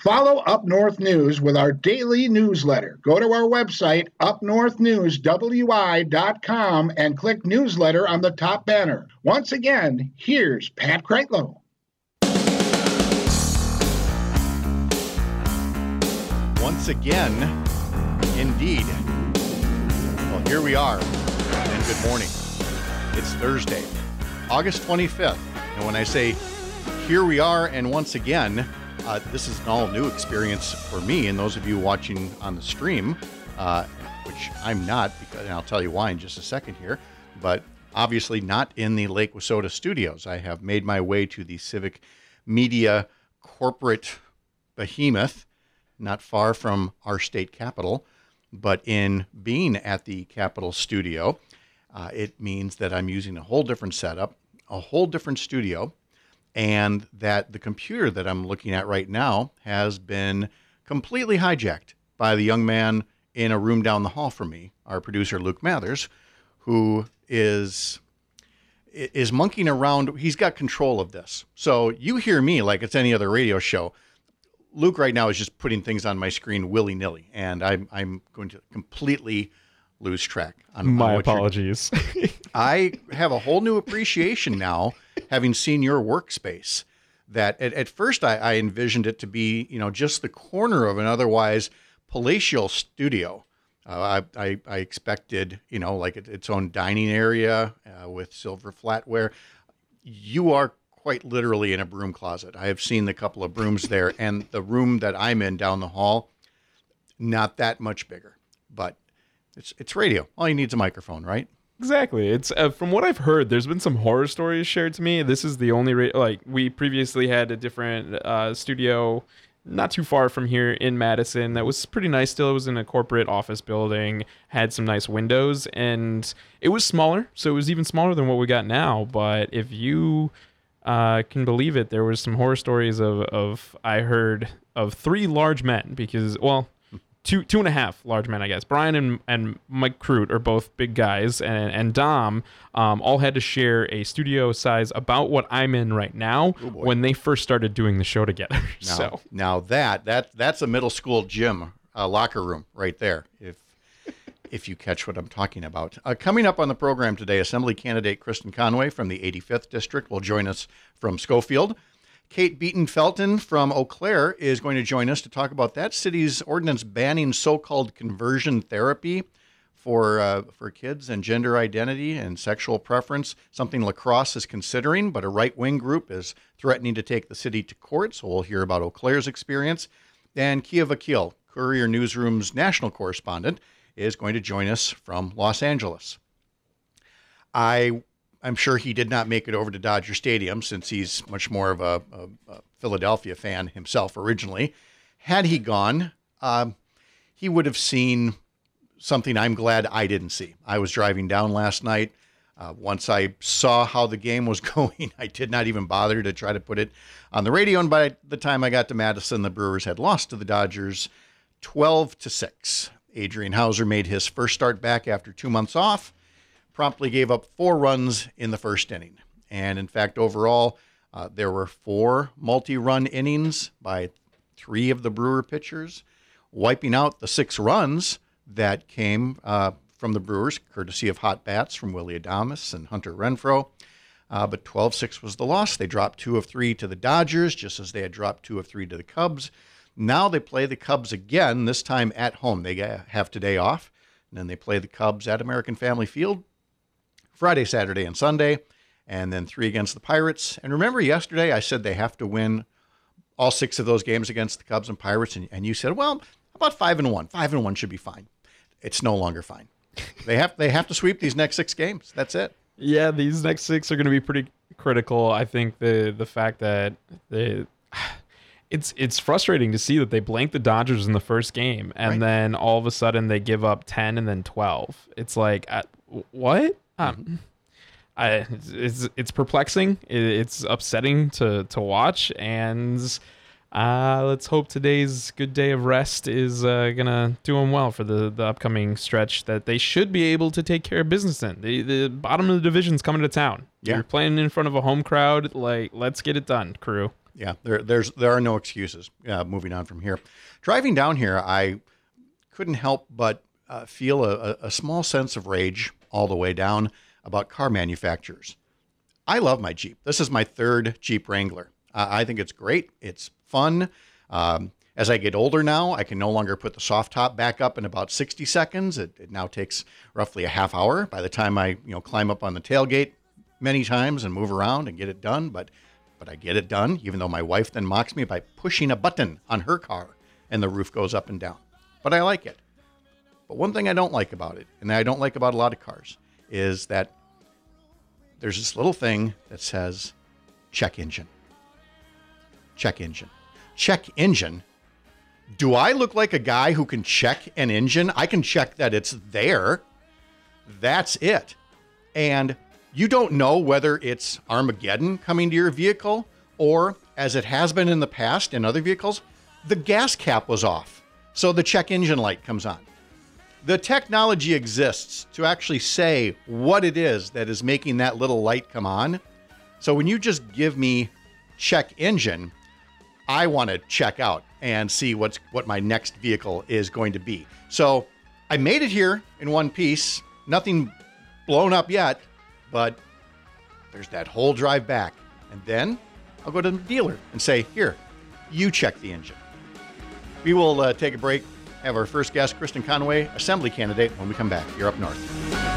Follow Up North News with our daily newsletter. Go to our website, upnorthnewswi.com, and click newsletter on the top banner. Once again, here's Pat Kreitlow. Once again, indeed. Well, here we are, and good morning. It's Thursday, August 25th, and when I say here we are and once again, this is an all-new experience for me and those of you watching on the stream, which I'm not, because, and I'll tell you why in just a second here, but obviously not in the Lake Wissota studios. I have made my way to the Civic Media corporate behemoth, not far from our state capitol, but in being at the Capitol studio, it means that I'm using a whole different setup, a whole different studio, and that the computer that I'm looking at right now has been completely hijacked by the young man in a room down the hall from me, our producer Luke Mathers, who is monkeying around. He's got control of this. So you hear me like it's any other radio show. Luke right now is just putting things on my screen willy-nilly, and I'm going to completely lose track. My apologies. I have a whole new appreciation now, having seen your workspace, that at first I envisioned it to be, just the corner of an otherwise palatial studio. I expected, like its own dining area with silver flatware. You are quite literally in a broom closet. I have seen the couple of brooms there, and the room that I'm in down the hall, not that much bigger, but it's radio. All you need is a microphone, right? Exactly. It's from what I've heard, there's been some horror stories shared to me. This is the only we previously had a different studio not too far from here in Madison that was pretty nice. Still, it was in a corporate office building, had some nice windows, and it was smaller, so it was even smaller than what we got now. But if you can believe it, there was some horror stories of I heard of 3 large men, because, well, two and a half large men, I guess. Brian and Mike Crute are both big guys, and Dom all had to share a studio size about what I'm in right now when they first started doing the show together. Now that's a middle school gym locker room right there, if you catch what I'm talking about. Coming up on the program today, Assembly candidate Kristen Conway from the 85th District will join us from Schofield. Kate Beaton-Felton from Eau Claire is going to join us to talk about that city's ordinance banning so-called conversion therapy for kids and gender identity and sexual preference, something La Crosse is considering, but a right-wing group is threatening to take the city to court, so we'll hear about Eau Claire's experience. And Kia Vakil, Courier Newsroom's national correspondent, is going to join us from Los Angeles. I'm sure he did not make it over to Dodger Stadium, since he's much more of a Philadelphia fan himself originally. Had he gone, he would have seen something I'm glad I didn't see. I was driving down last night. Once I saw how the game was going, I did not even bother to try to put it on the radio. And by the time I got to Madison, the Brewers had lost to the Dodgers 12-6. Adrian Hauser made his first start back after 2 months off, promptly gave up 4 runs in the first inning. And in fact, overall, there were 4 multi-run innings by 3 of the Brewer pitchers, wiping out the 6 runs that came from the Brewers, courtesy of hot bats from Willy Adames and Hunter Renfroe. But 12-6 was the loss. They dropped 2 of 3 to the Dodgers, just as they had dropped 2 of 3 to the Cubs. Now they play the Cubs again, this time at home. They have today off, and then they play the Cubs at American Family Field Friday, Saturday, and Sunday, and then 3 against the Pirates. And remember yesterday I said they have to win all 6 of those games against the Cubs and Pirates, and you said, well, how about 5-1? 5-1 should be fine. It's no longer fine. They have to sweep these next 6 games. That's it. Yeah, these next 6 are going to be pretty critical. I think the fact that it's frustrating to see that they blanked the Dodgers in the first game, and then all of a sudden they give up 10 and then 12. It's like, what? It's perplexing. It's upsetting to watch, and let's hope today's good day of rest is gonna do them well for the upcoming stretch that they should be able to take care of business in. The bottom of the division's coming to town. Yeah. You're playing in front of a home crowd. Like, let's get it done, crew. Yeah, there are no excuses. Moving on from here, driving down here, I couldn't help but feel a small sense of rage all the way down about car manufacturers. I love my Jeep. This is my third Jeep Wrangler. I think it's great. It's fun. As I get older now, I can no longer put the soft top back up in about 60 seconds. It now takes roughly a half hour by the time I climb up on the tailgate many times and move around and get it done. But I get it done, even though my wife then mocks me by pushing a button on her car and the roof goes up and down. But I like it. But one thing I don't like about it, and that I don't like about a lot of cars, is that there's this little thing that says check engine. Check engine. Check engine? Do I look like a guy who can check an engine? I can check that it's there. That's it. And you don't know whether it's Armageddon coming to your vehicle or, as it has been in the past in other vehicles, the gas cap was off. So the check engine light comes on. The technology exists to actually say what it is that is making that little light come on. So when you just give me check engine, I want to check out and see what my next vehicle is going to be. So I made it here in one piece. Nothing blown up yet, but there's that whole drive back. And then I'll go to the dealer and say, here, you check the engine. We will take a break, have our first guest, Kristen Conway, assembly candidate, when we come back. You're up north.